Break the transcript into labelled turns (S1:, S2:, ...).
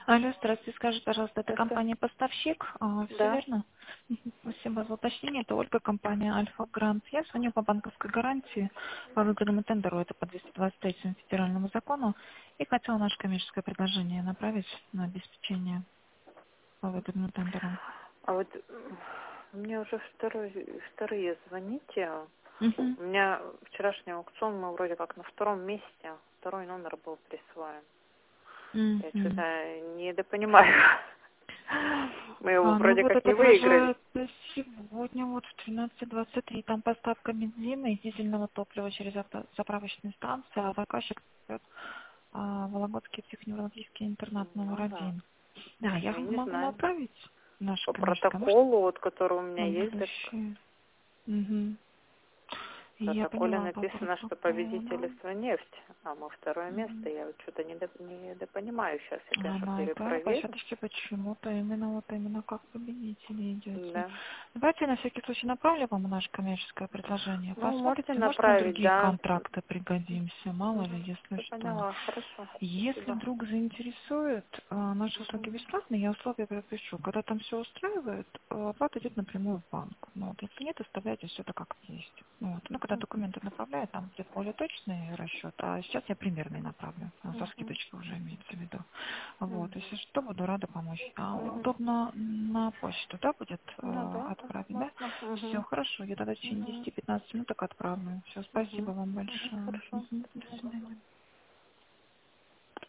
S1: Алло, здравствуйте, скажите, пожалуйста, это
S2: Это,
S1: компания-поставщик, все
S2: да.
S1: верно? Мгм. Спасибо за уточнение, это Ольга, компания Альфа Грант. Я звоню по банковской гарантии по выгодному тендеру, это по 223 федеральному закону, и хотела наше коммерческое предложение направить на обеспечение по выгодному тендеру.
S2: А вот мне уже вторые звоните.
S1: Мгм.
S2: У меня вчерашний аукцион, мы вроде как на втором месте. Второй номер был присвоен. Я
S1: Мгм.
S2: что-то недопонимаю. Мы его
S1: Ну
S2: вроде
S1: вот
S2: как не
S1: это
S2: выиграли.
S1: даже сегодня вот в 13:23 там поставка бензина и дизельного топлива через заправочные станции, а заказчик Вологодский психоневрологический интернат номер
S2: Ну да.
S1: один. Да, я
S2: Я не
S1: могу
S2: знаю.
S1: направить наше
S2: По
S1: коммерческое, может,
S2: протоколу, вот который у меня
S1: на
S2: есть, так
S1: будущее. Мгм.
S2: в
S1: Я
S2: протоколе
S1: поняла по
S2: написано, что победитель
S1: протоколу.
S2: «Нефть», а мы второе место.
S1: Мгм.
S2: Я вот что-то недопонимаю сейчас. Я, конечно,
S1: На экране по
S2: перепроверю.
S1: счеточке почему-то именно как победители идете.
S2: Да.
S1: Давайте я на всякий случай направлю вам наше коммерческое предложение.
S2: Ну, можете
S1: Посмотрите, может на
S2: направить,
S1: другие
S2: да.
S1: контракты пригодимся, мало ли, если
S2: Все
S1: что.
S2: поняла. Хорошо.
S1: Если
S2: Спасибо.
S1: вдруг заинтересует, наши услуги
S2: Мгм.
S1: бесплатные, я условия пропишу. Когда там все устраивает, оплата идет напрямую в банк. Ну, вот, если нет, оставляйте все это как есть. Ну, вот. Ну, когда документы направляют, там будет более точный расчет, а сейчас я примерный направлю. Со
S2: Мгм.
S1: скидочкой уже имеется в виду. Вот,
S2: Мгм.
S1: если что, буду рада помочь. А
S2: Мгм.
S1: удобно на почту, да, будет
S2: Ну да,
S1: отправить, да?
S2: можно.
S1: Все,
S2: Мгм.
S1: хорошо, я тогда в течение
S2: Мгм.
S1: 10-15 минут так отправлю. Все, спасибо
S2: Мгм.
S1: вам
S2: Мгм.
S1: большое.
S2: Хорошо.
S1: Мгм.
S2: До
S1: До
S2: свидания.
S1: свидания.